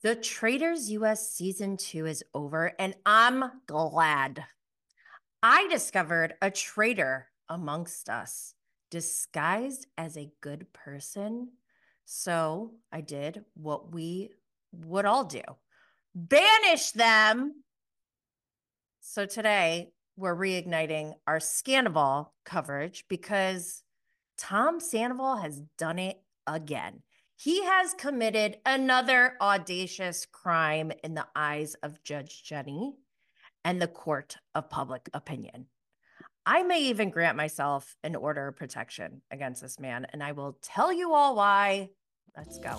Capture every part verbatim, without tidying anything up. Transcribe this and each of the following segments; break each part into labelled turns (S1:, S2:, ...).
S1: The Traitors U S season two is over, and I'm glad. I discovered a traitor amongst us, disguised as a good person. So I did what we would all do: banish them. So today we're reigniting our Scandival coverage because Tom Sandoval has done it again. He has committed another audacious crime in the eyes of Judge Jenny and the court of public opinion. I may even grant myself an order of protection against this man, and I will tell you all why. Let's go.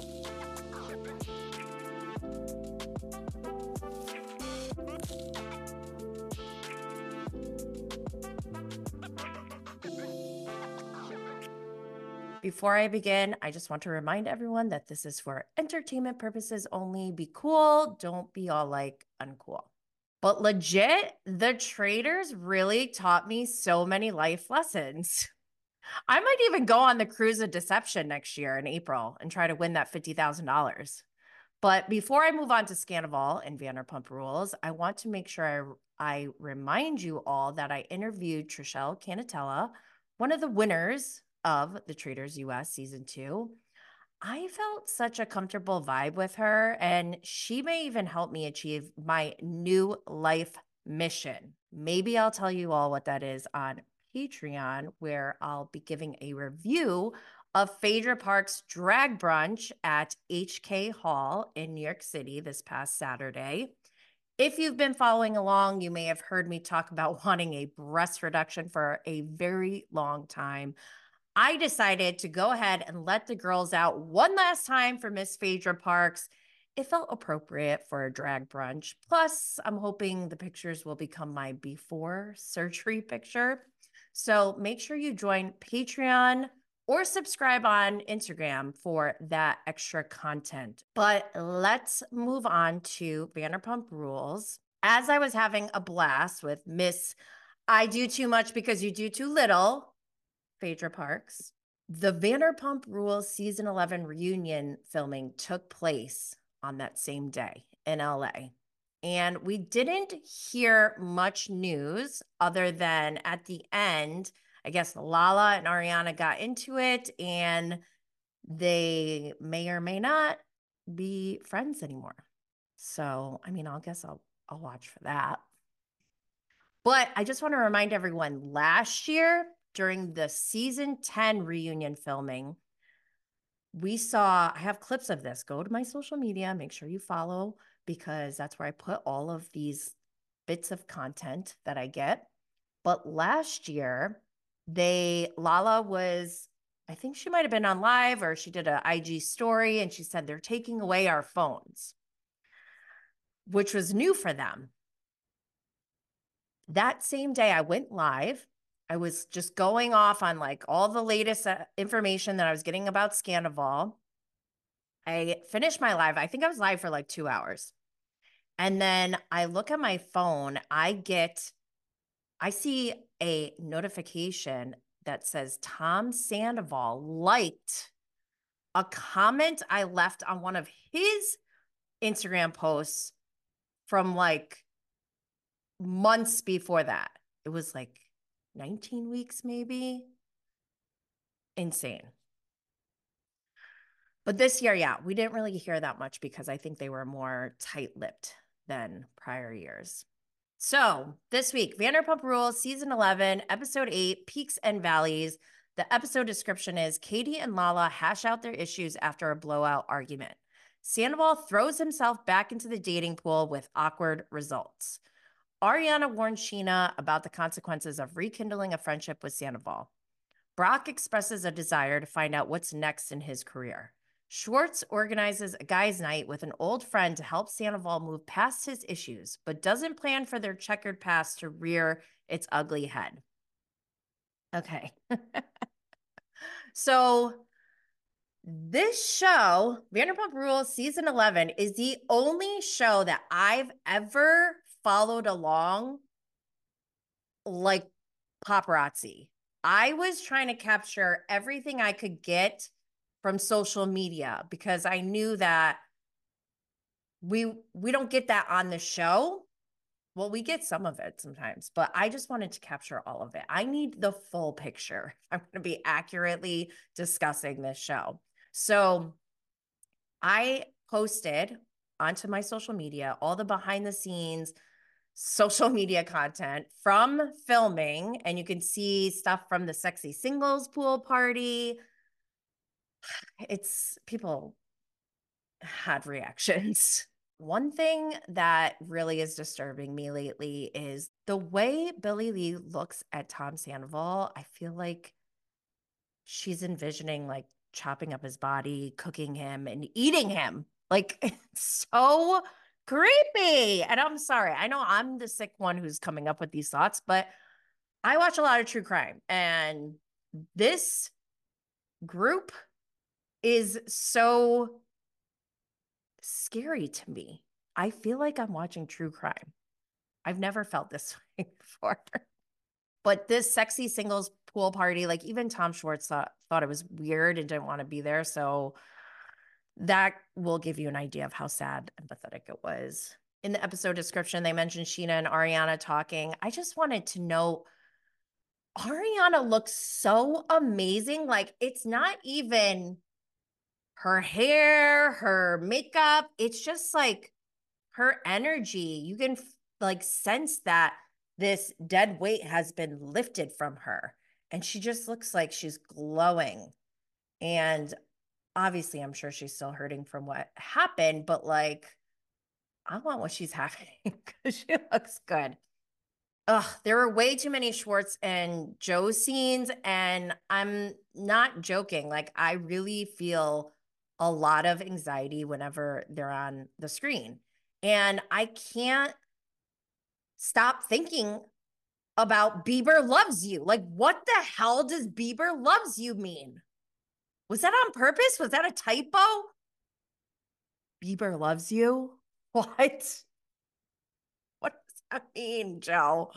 S1: Before I begin, I just want to remind everyone that this is for entertainment purposes only. Be cool. Don't be all like uncool. But legit, the Traitors really taught me so many life lessons. I might even go on the cruise of deception next year in April and try to win that fifty thousand dollars. But before I move on to Scandival and Vanderpump Rules, I want to make sure I, I remind you all that I interviewed Trishelle Canatella, one of the winners of the Traitors U S season two. I felt such a comfortable vibe with her, and she may even help me achieve my new life mission. Maybe I'll tell you all what that is on Patreon, where I'll be giving a review of Phaedra Park's drag brunch at H K Hall in New York City this past Saturday. If you've been following along, you may have heard me talk about wanting a breast reduction for a very long time. I decided to go ahead and let the girls out one last time for Miss Phaedra Parks. It felt appropriate for a drag brunch. Plus, I'm hoping the pictures will become my before surgery picture. So make sure you join Patreon or subscribe on Instagram for that extra content. But let's move on to Vanderpump Rules. As I was having a blast with Miss I Do Too Much Because You Do Too Little, Phaedra Parks, the Vanderpump Rules season eleven reunion filming took place on that same day in L A. And we didn't hear much news other than at the end, I guess Lala and Ariana got into it and they may or may not be friends anymore. So, I mean, I guess I'll, I'll watch for that. But I just want to remind everyone, last year during the season ten reunion filming, we saw, I have clips of this. Go to my social media, make sure you follow, because that's where I put all of these bits of content that I get. But last year, they, Lala was, I think she might have been on live or she did an I G story and she said they're taking away our phones, which was new for them. That same day I went live. I was just going off on like all the latest information that I was getting about Scandival. I finished my live. I think I was live for like two hours. And then I look at my phone. I get, I see a notification that says Tom Sandoval liked a comment I left on one of his Instagram posts from like months before that. It was like nineteen weeks, maybe. Insane. But this year, yeah, we didn't really hear that much because I think they were more tight-lipped than prior years. So this week, Vanderpump Rules, season eleven, episode eight, Peaks and Valleys. The episode description is Katie and Lala hash out their issues after a blowout argument. Sandoval throws himself back into the dating pool with awkward results. Ariana warns Scheana about the consequences of rekindling a friendship with Sandoval. Brock expresses a desire to find out what's next in his career. Schwartz organizes a guys' night with an old friend to help Sandoval move past his issues, but doesn't plan for their checkered past to rear its ugly head. Okay. So this show, Vanderpump Rules season eleven, is the only show that I've ever followed along like paparazzi. I was trying to capture everything I could get from social media because I knew that we we don't get that on the show. Well, we get some of it sometimes, but I just wanted to capture all of it. I need the full picture if I'm going to be accurately discussing this show. So I posted onto my social media all the behind the scenes social media content from filming, and you can see stuff from the sexy singles pool party. It's people had reactions. One thing that really is disturbing me lately is the way Billie Lee looks at Tom Sandoval. I feel like she's envisioning like chopping up his body, cooking him, and eating him. Like it's so creepy. And I'm sorry. I know I'm the sick one who's coming up with these thoughts, but I watch a lot of true crime, and this group is so scary to me. I feel like I'm watching true crime. I've never felt this way before. But this sexy singles pool party, like even Tom Schwartz thought, thought it was weird and didn't want to be there. So that will give you an idea of how sad and pathetic it was. In the episode description, they mentioned Scheana and Ariana talking. I just wanted to know, Ariana looks so amazing. Like it's not even her hair, her makeup. It's just like her energy. You can like sense that this dead weight has been lifted from her. And she just looks like she's glowing. And obviously, I'm sure she's still hurting from what happened, but like, I want what she's having because she looks good. Ugh, there were way too many Schwartz and Joe scenes, and I'm not joking. Like, I really feel a lot of anxiety whenever they're on the screen. And I can't stop thinking about Bieber loves you. Like, what the hell does Bieber loves you mean? Was that on purpose? Was that a typo? Bieber loves you? What? What does that mean, Joe?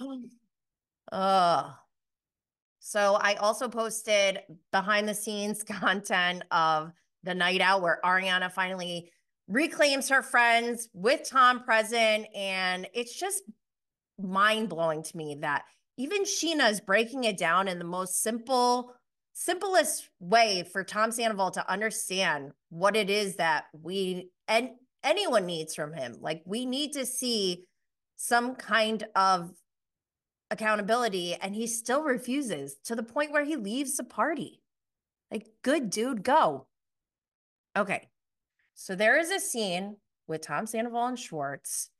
S1: Ugh. So I also posted behind the scenes content of the night out where Ariana finally reclaims her friends with Tom present. And it's just mind blowing to me that even Scheana is breaking it down in the most simple, simplest way for Tom Sandoval to understand what it is that we and anyone needs from him. Like we need to see some kind of accountability, and he still refuses to the point where he leaves the party. Like, good dude, go. Okay. So there is a scene with Tom Sandoval and Schwartz.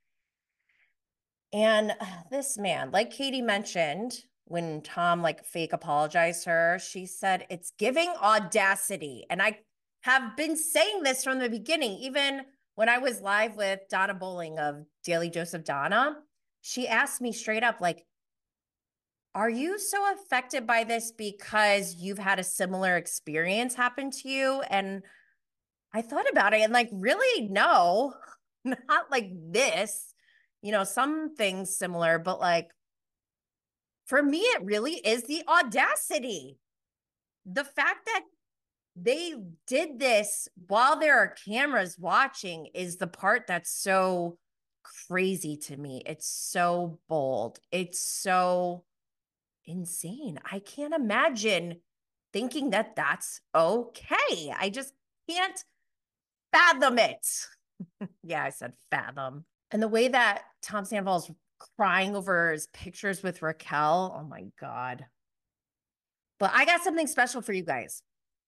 S1: And this man, like Katie mentioned, when Tom like fake apologized to her, she said it's giving audacity. And I have been saying this from the beginning, even when I was live with Donna Bowling of Daily Joseph Donna. She asked me straight up, like, are you so affected by this because you've had a similar experience happen to you? And I thought about it and like, really, no, not like this, you know, some things similar, but like, for me, it really is the audacity. The fact that they did this while there are cameras watching is the part that's so crazy to me. It's so bold. It's so insane. I can't imagine thinking that that's okay. I just can't fathom it. Yeah, I said fathom. And the way that Tom Sandoval's crying over his pictures with Raquel, oh my God. But I got something special for you guys.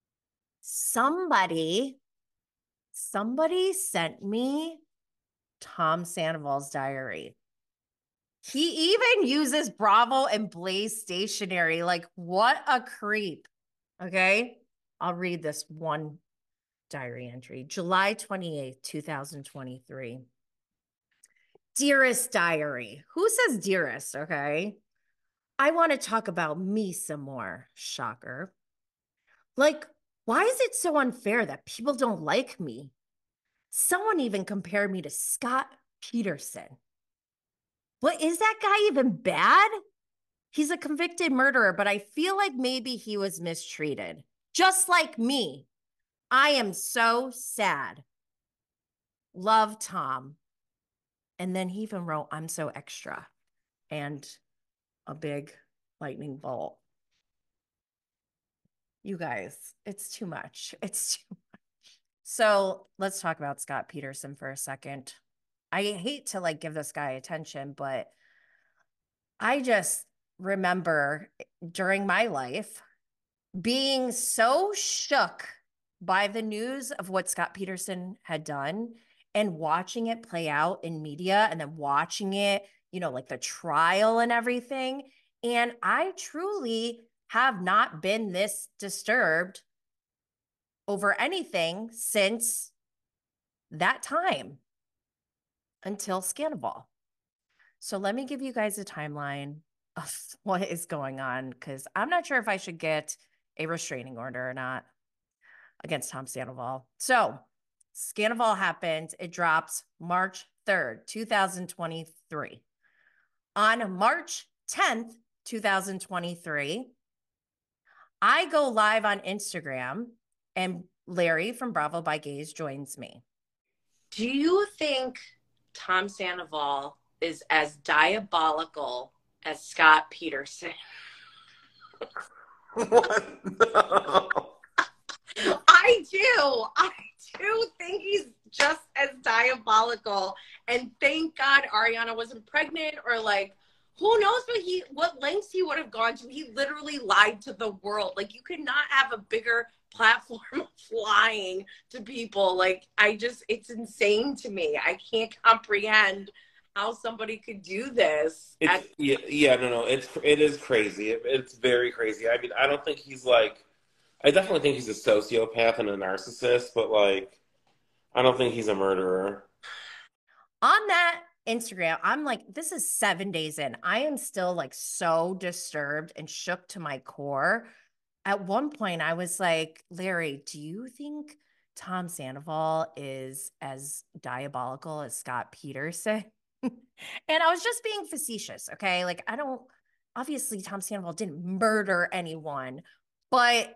S1: Somebody, somebody sent me Tom Sandoval's diary. He even uses Bravo and Blaze stationery. Like, what a creep. Okay. I'll read this one diary entry. July twenty-eighth, two thousand twenty-three. Dearest diary. Who says dearest? Okay. I want to talk about me some more. Shocker. Like, why is it so unfair that people don't like me? Someone even compared me to Scott Peterson. What, is that guy even bad? He's a convicted murderer, but I feel like maybe he was mistreated. Just like me. I am so sad. love Tom. And then he even wrote, I'm so extra, and a big lightning bolt. You guys, it's too much. It's too much. So let's talk about Scott Peterson for a second. I hate to like give this guy attention, but I just remember during my life being so shook by the news of what Scott Peterson had done and watching it play out in media and then watching it, you know, like the trial and everything. And I truly have not been this disturbed over anything since that time until Scandival. So let me give you guys a timeline of what is going on, because I'm not sure if I should get a restraining order or not against Tom Sandoval. So Scandival happens. It drops March third, two thousand twenty-three. On March tenth, two thousand twenty-three, I go live on Instagram and Larry from Bravo by Gays joins me.
S2: Do you think Tom Sandoval is as diabolical as Scott Peterson?
S3: What? No.
S2: I do. I do think he's just as diabolical. And thank God Ariana wasn't pregnant, or like, who knows what he what lengths he would have gone to. He literally lied to the world. Like, you could not have a bigger platform of lying to people. Like, I just, it's insane to me. I can't comprehend how somebody could do this.
S3: It's
S2: At-
S3: yeah, yeah, no, no. It's it is crazy. It, it's very crazy. I mean, I don't think he's like. I definitely think he's a sociopath and a narcissist, but like, I don't think he's a murderer.
S1: On that Instagram, I'm like, this is seven days in. I am still like so disturbed and shook to my core. At one point, I was like, Larry, do you think Tom Sandoval is as diabolical as Scott Peterson? And I was just being facetious, okay? Like, I don't, obviously, Tom Sandoval didn't murder anyone, but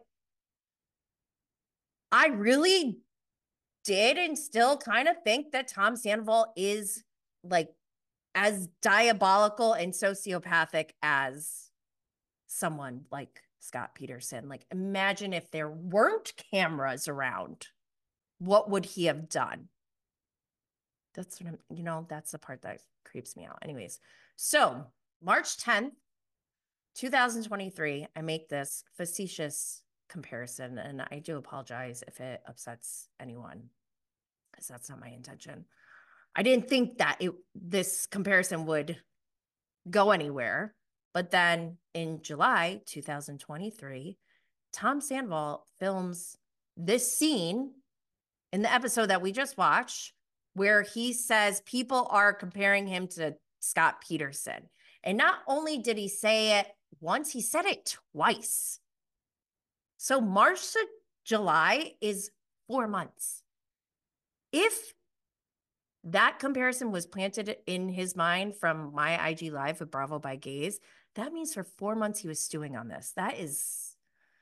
S1: I really did and still kind of think that Tom Sandoval is like as diabolical and sociopathic as someone like Scott Peterson. Like, imagine if there weren't cameras around, what would he have done? That's what I'm, you know, that's the part that creeps me out. Anyways, so March tenth, two thousand twenty-three, I make this facetious comparison, and I do apologize if it upsets anyone, because that's not my intention. I didn't think that it this comparison would go anywhere. But then in July two thousand twenty-three, Tom Sandoval films this scene in the episode that we just watched, where he says people are comparing him to Scott Peterson. And not only did he say it once, he said it twice. So March to July is four months. If that comparison was planted in his mind from my I G Live with Bravo by Gays, that means for four months he was stewing on this. That is,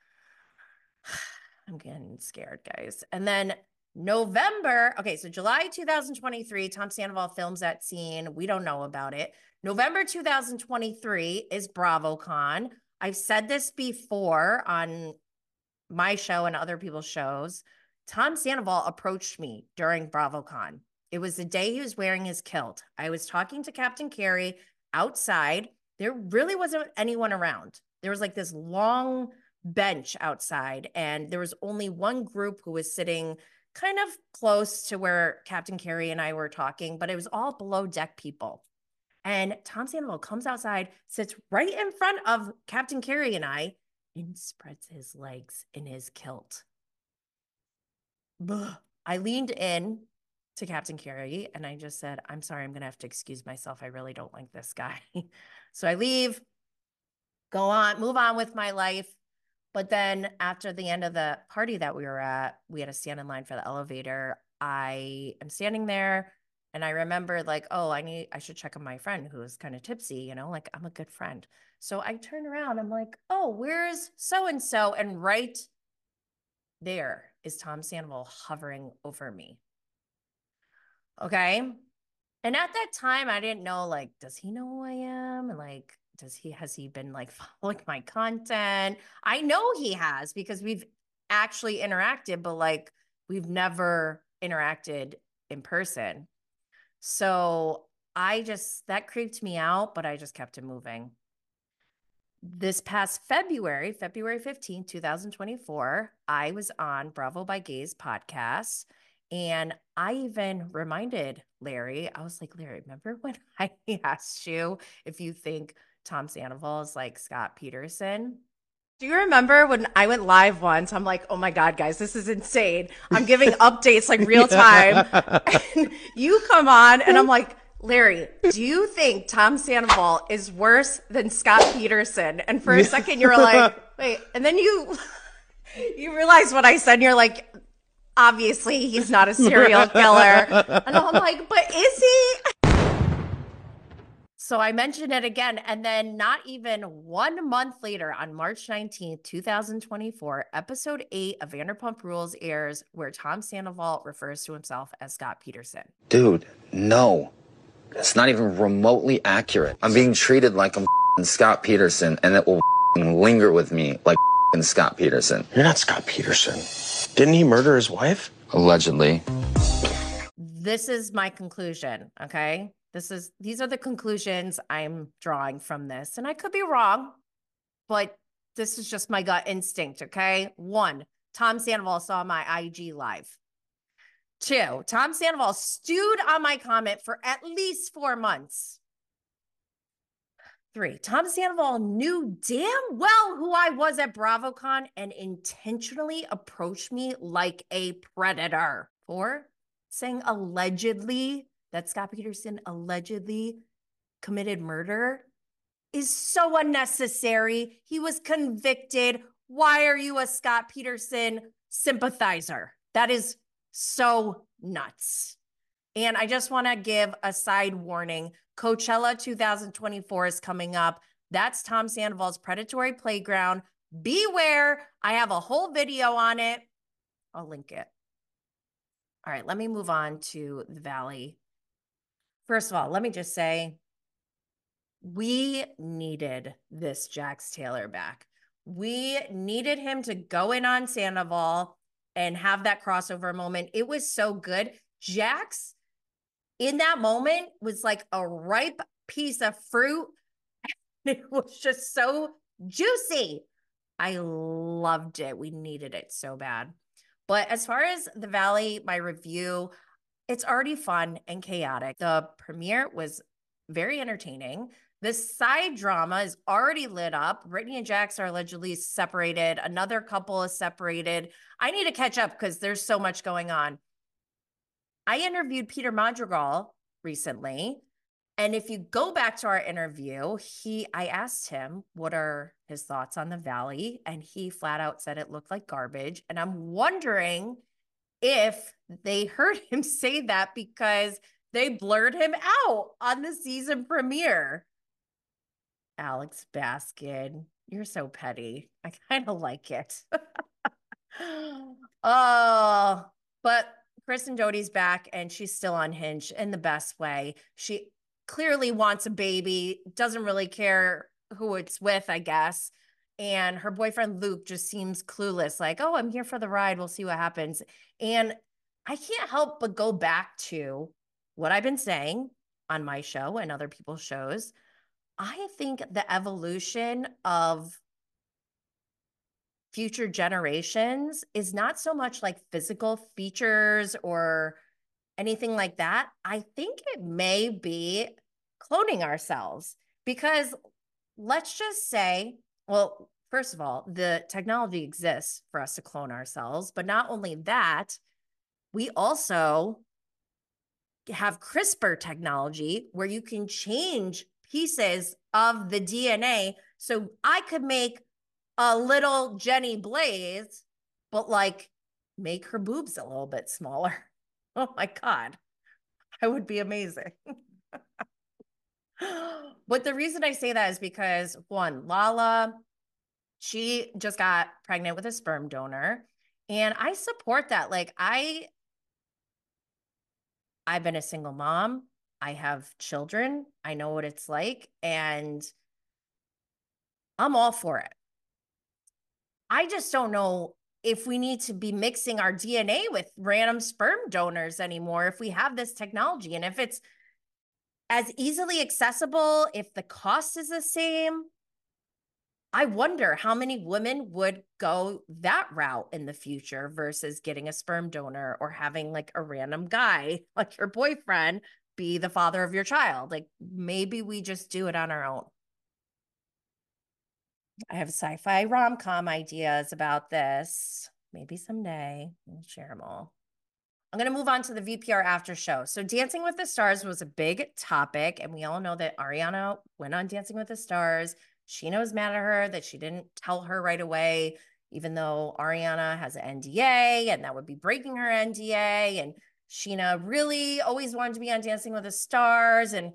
S1: I'm getting scared, guys. And then November, okay, so July two thousand twenty-three, Tom Sandoval films that scene. We don't know about it. November two thousand twenty-three is BravoCon. I've said this before on my show and other people's shows. Tom Sandoval approached me during BravoCon. It was the day he was wearing his kilt. I was talking to Captain Carey outside. There really wasn't anyone around. There was like this long bench outside, and there was only one group who was sitting kind of close to where Captain Carey and I were talking, but it was all below deck people. And Tom Sandoval comes outside, sits right in front of Captain Carey and I, and spreads his legs in his kilt. Ugh. I leaned in to Captain Carey and I just said, I'm sorry, I'm going to have to excuse myself. I really don't like this guy. So I leave, go on, move on with my life. But then after the end of the party that we were at, we had to stand in line for the elevator. I am standing there and I remember like, oh, I need, I should check on my friend who was kind of tipsy, you know, like I'm a good friend. So I turn around, I'm like, oh, where's so-and-so? And right there is Tom Sandoval hovering over me. Okay. And at that time, I didn't know, like, does he know who I am? And like, does he, has he been like following my content? I know he has because we've actually interacted, but like, we've never interacted in person. So I just, that creeped me out, but I just kept it moving. This past February, February fifteenth, twenty twenty-four, I was on Bravo by Gays podcast. And I even reminded Larry, I was like, Larry, remember when I asked you if you think Tom Sandoval is like Scott Peterson? Do you remember when I went live once? I'm like, oh my God, guys, this is insane. I'm giving updates like real time. And you come on and I'm like, Larry, do you think Tom Sandoval is worse than Scott Peterson? And for a second you were like, wait, and then you you realize what I said and you're like, obviously he's not a serial killer. And I'm like, but is he? So I mentioned it again. And then not even one month later, on March nineteenth, twenty twenty-four, episode eight of Vanderpump Rules airs, where Tom Sandoval refers to himself as Scott Peterson.
S4: Dude, no. It's not even remotely accurate. I'm being treated like I'm Scott Peterson, and it will linger with me like Scott Peterson.
S5: You're not Scott Peterson. Didn't he murder his wife?
S4: Allegedly.
S1: This is my conclusion, okay? This is, these are the conclusions I'm drawing from this. And I could be wrong, but this is just my gut instinct, okay? One, Tom Sandoval saw my I G live. Two, Tom Sandoval stewed on my comment for at least four months. Three, Tom Sandoval knew damn well who I was at BravoCon and intentionally approached me like a predator. Four, saying allegedly that Scott Peterson allegedly committed murder is so unnecessary. He was convicted. Why are you a Scott Peterson sympathizer? That is so nuts. And I just want to give a side warning. Coachella two thousand twenty-four is coming up. That's Tom Sandoval's predatory playground. Beware. I have a whole video on it. I'll link it. All right, let me move on to the Valley. First of all, let me just say, we needed this Jax Taylor back. We needed him to go in on Sandoval and have that crossover moment. It was so good. Jax, in that moment, was like a ripe piece of fruit. It was just so juicy. I loved it. We needed it so bad. But as far as the Valley, my review, it's already fun and chaotic. The premiere was very entertaining. The side drama is already lit up. Brittany and Jax are allegedly separated. Another couple is separated. I need to catch up because there's so much going on. I interviewed Peter Madrigal recently. And if you go back to our interview, he, I asked him what are his thoughts on the Valley, and he flat out said it looked like garbage. And I'm wondering if they heard him say that because they blurred him out on the season premiere. Alex Baskin, you're so petty. I kind of like it. Oh, but Kristen Doute's back and she's still unhinged in the best way. She clearly wants a baby, doesn't really care who it's with, I guess. And her boyfriend, Luke, just seems clueless, like, oh, I'm here for the ride. We'll see what happens. And I can't help but go back to what I've been saying on my show and other people's shows. I think the evolution of future generations is not so much like physical features or anything like that. I think it may be cloning ourselves because let's just say, well, first of all, the technology exists for us to clone ourselves, but not only that, we also have CRISPR technology where you can change pieces of the D N A. So I could make a little Jenny Blaze, but like make her boobs a little bit smaller. Oh my God, I would be amazing. But the reason I say that is because one, Lala, she just got pregnant with a sperm donor. And I support that. Like I, I've been a single mom. I have children. I know what it's like, and I'm all for it. I just don't know if we need to be mixing our D N A with random sperm donors anymore, if we have this technology, and if it's as easily accessible, if the cost is the same. I wonder how many women would go that route in the future versus getting a sperm donor or having like a random guy, like your boyfriend, be the father of your child. Like maybe we just do it on our own. I have sci-fi rom-com ideas about this. Maybe someday we'll share them all. I'm going to move on to the V P R after show. So Dancing with the Stars was a big topic, and we all know that Ariana went on Dancing with the Stars. Sheena was mad at her that she didn't tell her right away, even though Ariana has an N D A, and that would be breaking her N D A. And Sheena really always wanted to be on Dancing with the Stars. And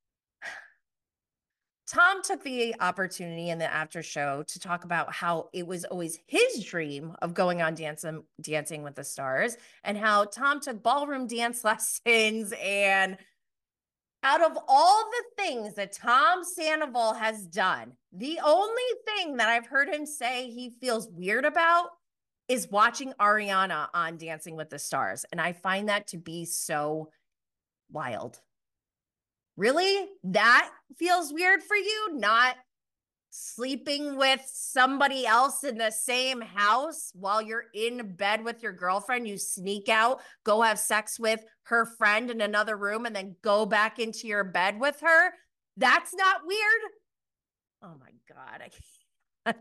S1: Tom took the opportunity in the after show to talk about how it was always his dream of going on Dancing, Dancing with the Stars, and how Tom took ballroom dance lessons. And out of all the things that Tom Sandoval has done, the only thing that I've heard him say he feels weird about is watching Ariana on Dancing with the Stars. And I find that to be so wild. Really? That feels weird for you? Not sleeping with somebody else in the same house while you're in bed with your girlfriend? You sneak out, go have sex with her friend in another room, and then go back into your bed with her? That's not weird? Oh my God, I can't.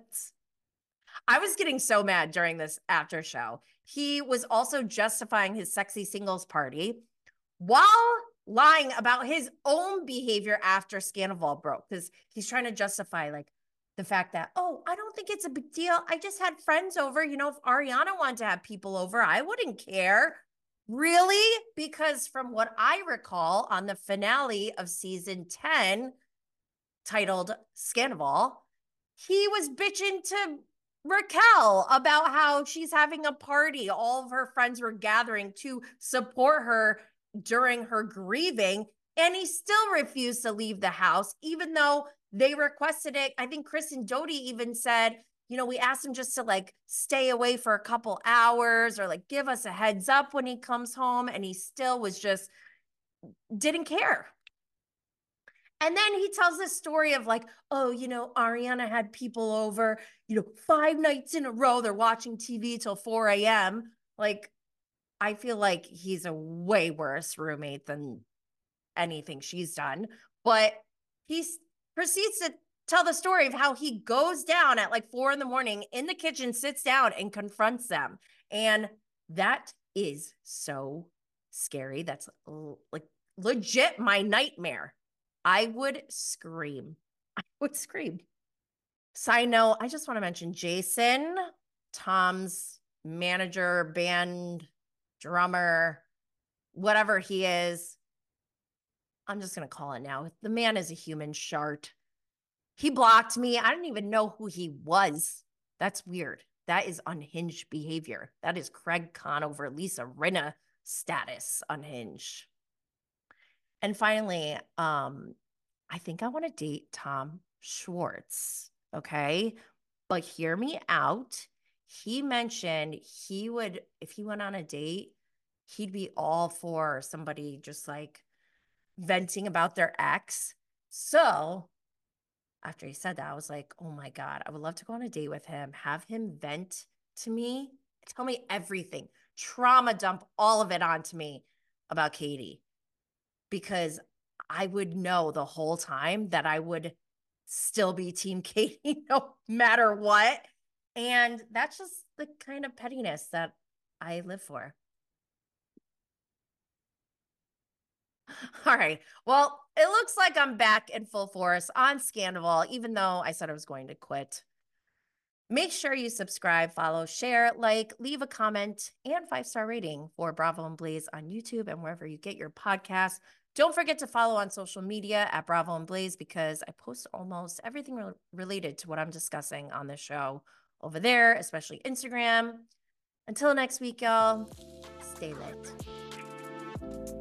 S1: I was getting so mad during this after show. He was also justifying his sexy singles party while lying about his own behavior after Scandoval broke, because he's trying to justify like the fact that, oh, I don't think it's a big deal. I just had friends over. You know, if Ariana wanted to have people over, I wouldn't care. Really? Because from what I recall on the finale of season ten, titled Scandoval, he was bitching to Raquel about how she's having a party. All of her friends were gathering to support her during her grieving, and he still refused to leave the house, even though they requested it. I think Chris and Dodie even said, you know, we asked him just to like stay away for a couple hours or like give us a heads up when he comes home, and he still was just didn't care. And then he tells this story of like, oh, you know, Ariana had people over, you know, five nights in a row. They're watching T V till four a.m. Like, I feel like he's a way worse roommate than anything she's done. But he proceeds to tell the story of how he goes down at like four in the morning in the kitchen, sits down and confronts them. And that is so scary. That's like legit my nightmare. I would scream. I would scream. Side note, I just want to mention Jason, Tom's manager, band drummer, whatever he is. I'm just going to call it now. The man is a human shart. He blocked me. I didn't even know who he was. That's weird. That is unhinged behavior. That is Craig Conover, Lisa Rinna status unhinged. And finally, um, I think I want to date Tom Schwartz. Okay. But hear me out. He mentioned he would, if he went on a date, he'd be all for somebody just like venting about their ex. So after he said that, I was like, oh my God, I would love to go on a date with him, have him vent to me, tell me everything, trauma dump all of it onto me about Katie, because I would know the whole time that I would still be Team Katie no matter what. And that's just the kind of pettiness that I live for. All right. Well, it looks like I'm back in full force on Scandoval, even though I said I was going to quit. Make sure you subscribe, follow, share, like, leave a comment, and five-star rating for Bravo and Blaze on YouTube and wherever you get your podcasts. Don't forget to follow on social media at Bravo and Blaze, because I post almost everything re- related to what I'm discussing on the show over there, especially Instagram. Until next week, y'all, stay lit.